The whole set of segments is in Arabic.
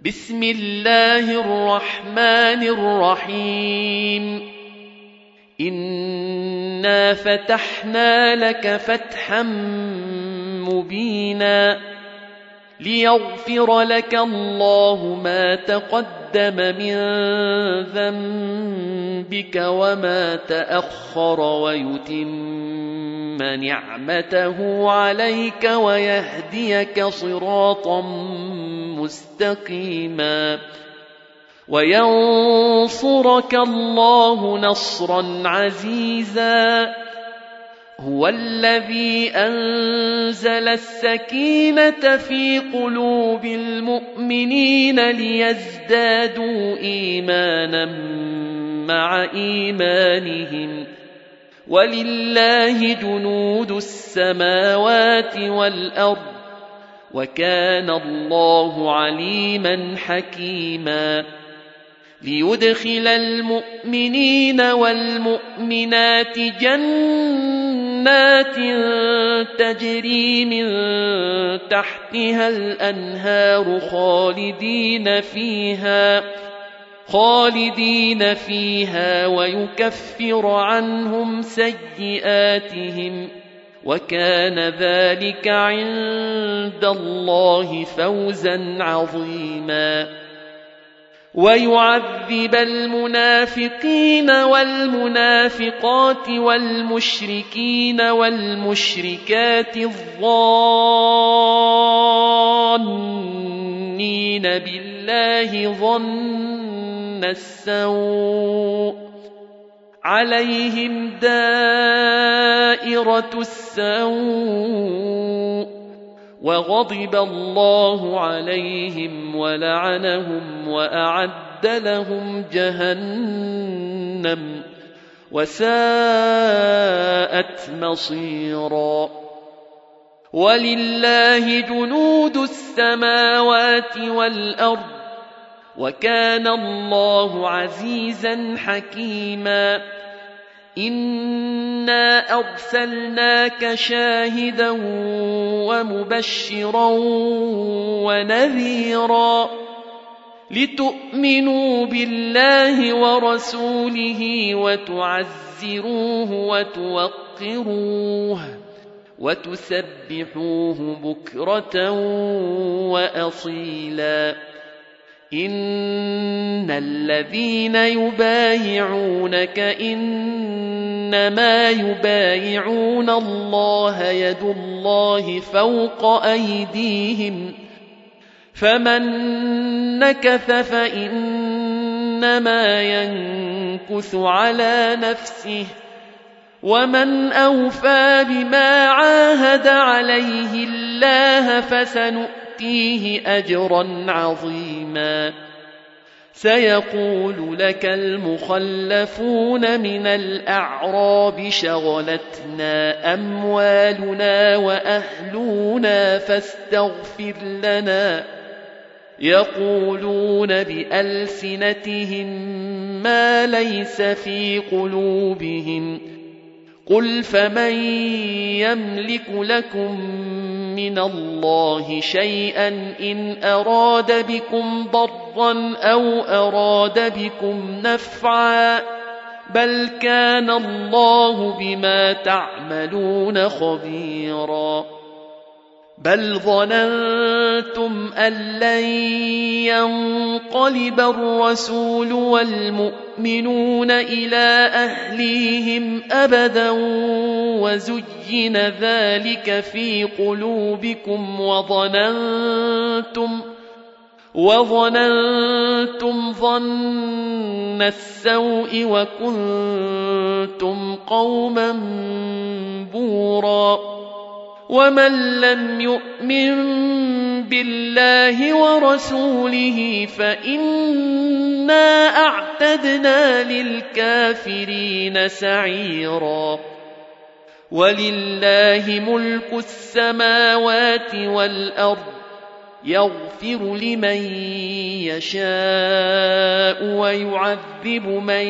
بسم الله الرحمن الرحيم إنا فتحنا لك فتحا مبينا ليغفر لك الله ما تقدم من ذنبك وما تأخر ويتم نعمته عليك ويهديك صراطا مستقيما وينصرك الله نصرا عزيزا هو الذي أنزل السكينة في قلوب المؤمنين ليزدادوا إيمانا مع إيمانهم ولله جنود السماوات والأرض وكان الله عليما حكيما ليدخل المؤمنين والمؤمنات جنات تجري من تحتها الأنهار خالدين فيها ويكفر عنهم سيئاتهم وكان ذلك عند الله فوزا عظيما ويعذب المنافقين والمنافقات والمشركين والمشركات الظانين بالله ظن السوء عليهم دائرة السوء وغضب الله عليهم ولعنهم وأعد لهم جهنم وساءت مصيرا ولله جنود السماوات والأرض وكان الله عزيزا حكيما إنا أرسلناك شاهدا ومبشرا ونذيرا لتؤمنوا بالله ورسوله وتعزروه وتوقروه وتسبحوه بكرة وأصيلا إن الذين يبايعونك إنما يبايعون الله يد الله فوق أيديهم فمن نكث فإنما ينكث على نفسه ومن أوفى بما عاهد عليه الله فسنؤتيه أجرا عظيما سيقول لك المخلفون من الأعراب شغلتنا أموالنا وأهلنا فاستغفر لنا يقولون بألسنتهم ما ليس في قلوبهم قل فمن يملك لكم من الله شيئا إن أراد بكم ضرا أو أراد بكم نفعا بل كان الله بما تعملون خبيرا بل ظننتم أن لن ينقلب الرسول والمؤمنون إلى أهليهم أبدا وزين ذلك في قلوبكم وظننتم ظن السوء وكنتم قوما بورا ومن لم يؤمن بالله ورسوله فإنا أعتدنا للكافرين سعيرا ولله ملك السماوات والأرض يغفر لمن يشاء ويعذب من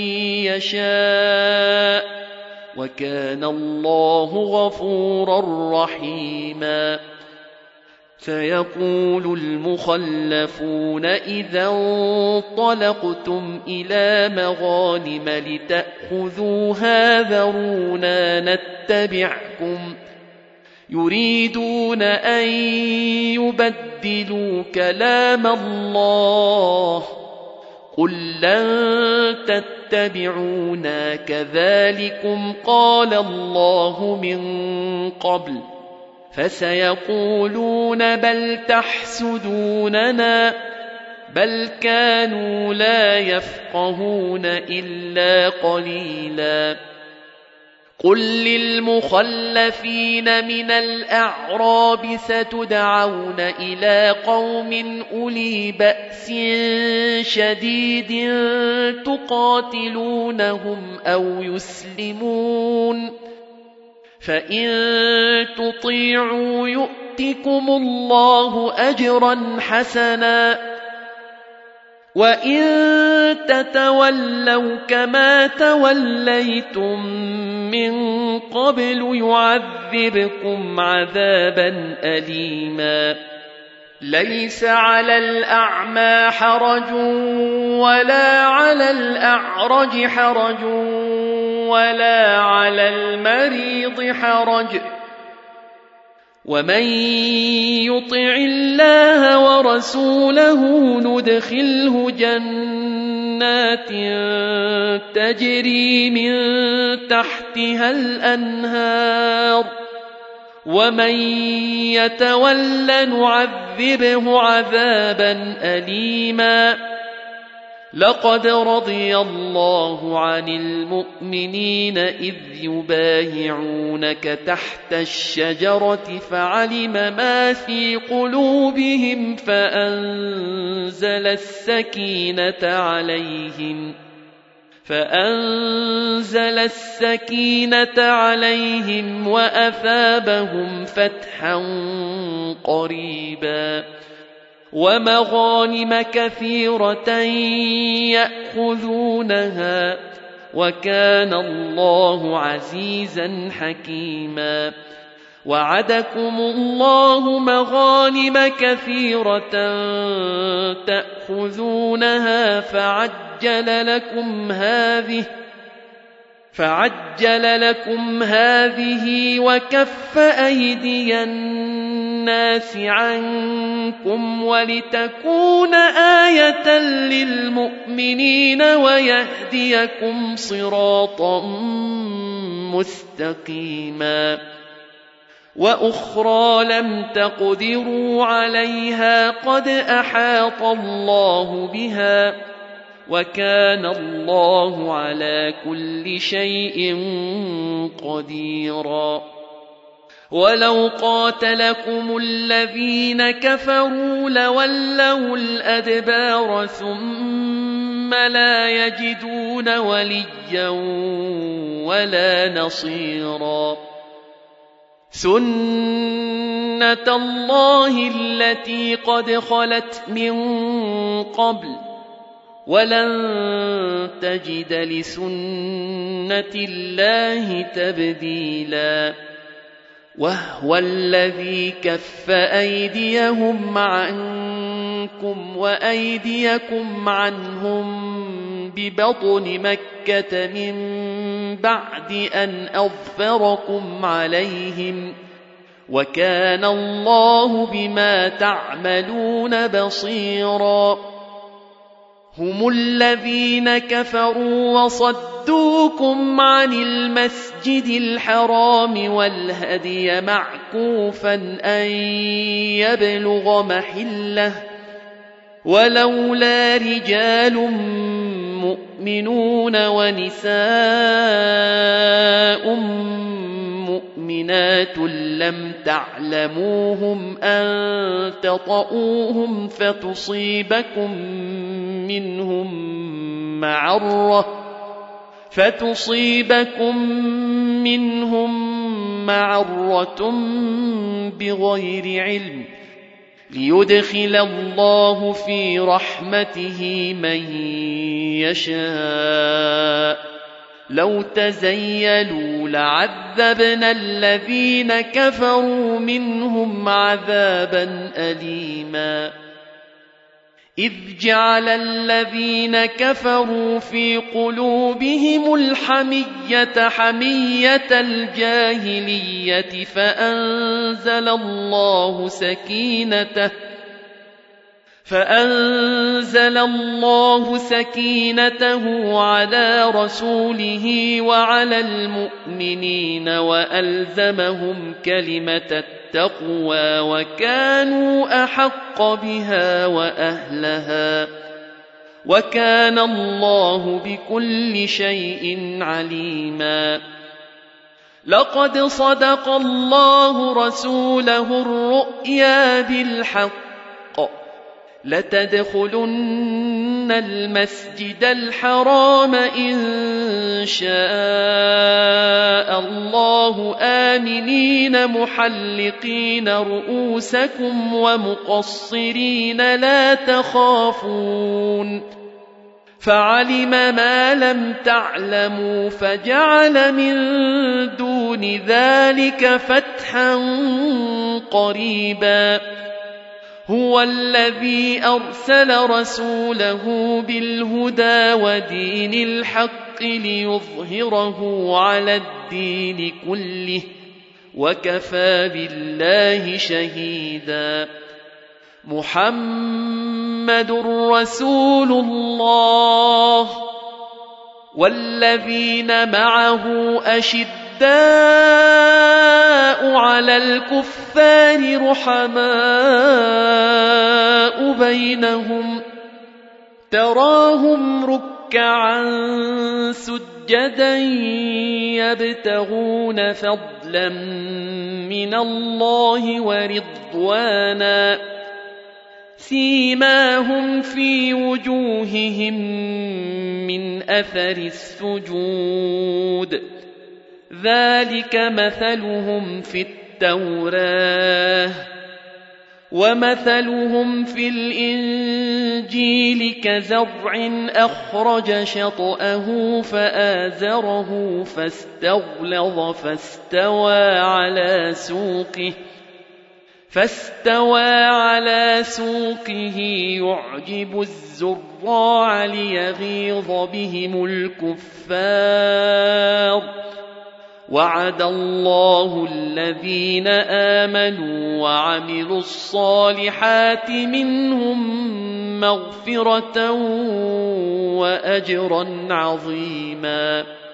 يشاء وكان الله غفورا رحيما سيقول المخلفون إذا انطلقتم إلى مغانم لتأخذوها ذرونا نتبعكم يريدون أن يبدلوا كلام الله قل لن تتبعونا كذلكم قال الله من قبل فسيقولون بل تحسدوننا بل كانوا لا يفقهون إلا قليلا قل للمخلفين من الأعراب ستدعون إلى قوم أولي بأس شديد تقاتلونهم أو يسلمون فإن تطيعوا يؤتكم الله أجرا حسنا وإن تتولوا كما توليتم من قبل يعذبكم عذابا أليما ليس على الأعمى حرج ولا على الأعرج حرج ولا على المريض حرج ومن يطع الله ورسوله ندخله جنات تجري من تحتها الأنهار ومن يتول نعذبه عذابا أليما لقد رضي الله عن المؤمنين إذ يبايعونك تحت الشجرة فعلم ما في قلوبهم فأنزل السكينة عليهم وأثابهم فتحا قريبا ومغانم كثيرة يأخذونها وكان الله عزيزا حكيما وعدكم الله مغانم كثيرة تأخذونها فعجل لكم هذه وكف أيدي الناس عنكم ولتكون آية للمؤمنين ويهديكم صراطا مستقيما وأخرى لم تقدروا عليها قد أحاط الله بها وكان الله على كل شيء قديرا ولو قاتلكم الذين كفروا لولوا الأدبار ثم لا يجدون وليا ولا نصيرا سنة الله التي قد خلت من قبل ولن تجد لسنة الله تبديلا وهو الذي كف أيديهم عنكم وأيديكم عنهم ببطن مكة من بعد أن أظفركم عليهم وكان الله بما تعملون بصيرا هم الذين كفروا وصدوكم عن المسجد الحرام والهدي معكوفا أن يبلغ محله ولولا رجال مؤمنون ونساء مؤمنات لم تعلموهم أن تطؤوهم فتصيبكم منهم معرة بغير علم ليدخل الله في رحمته من يشاء لو تزيلوا لعذبنا الذين كفروا منهم عذابا أليما إذ جعل الذين كفروا في قلوبهم الحمية حمية الجاهلية فأنزل الله سكينته على رسوله وعلى المؤمنين وألزمهم كلمة التقوى وكانوا أحق بها وأهلها وكان الله بكل شيء عليما لقد صدق الله رسوله الرؤيا بالحق لتدخلن المسجد الحرام إن شاء الله آمنين محلقين رؤوسكم ومقصرين لا تخافون فعلم ما لم تعلموا فجعل من دون ذلك فتحا قريبا هو الذي أرسل رسوله بالهدى ودين الحق ليظهره على الدين كله وكفى بالله شهيدا محمد رسول الله والذين معه أشداء على الكفار رحماء بينهم تراهم ركعا سجدا يبتغون فضلا من الله ورضوانا سيماهم في وجوههم من أثر السجود ذلك مثلهم في التوراة ومثلهم في الإنجيل كزرع أخرج شطأه فآزره فاستغلظ فاستوى على سوقه يعجب الزراع ليغيظ بهم الكفار وعد الله الذين آمنوا وعملوا الصالحات منهم مغفرة وأجرا عظيما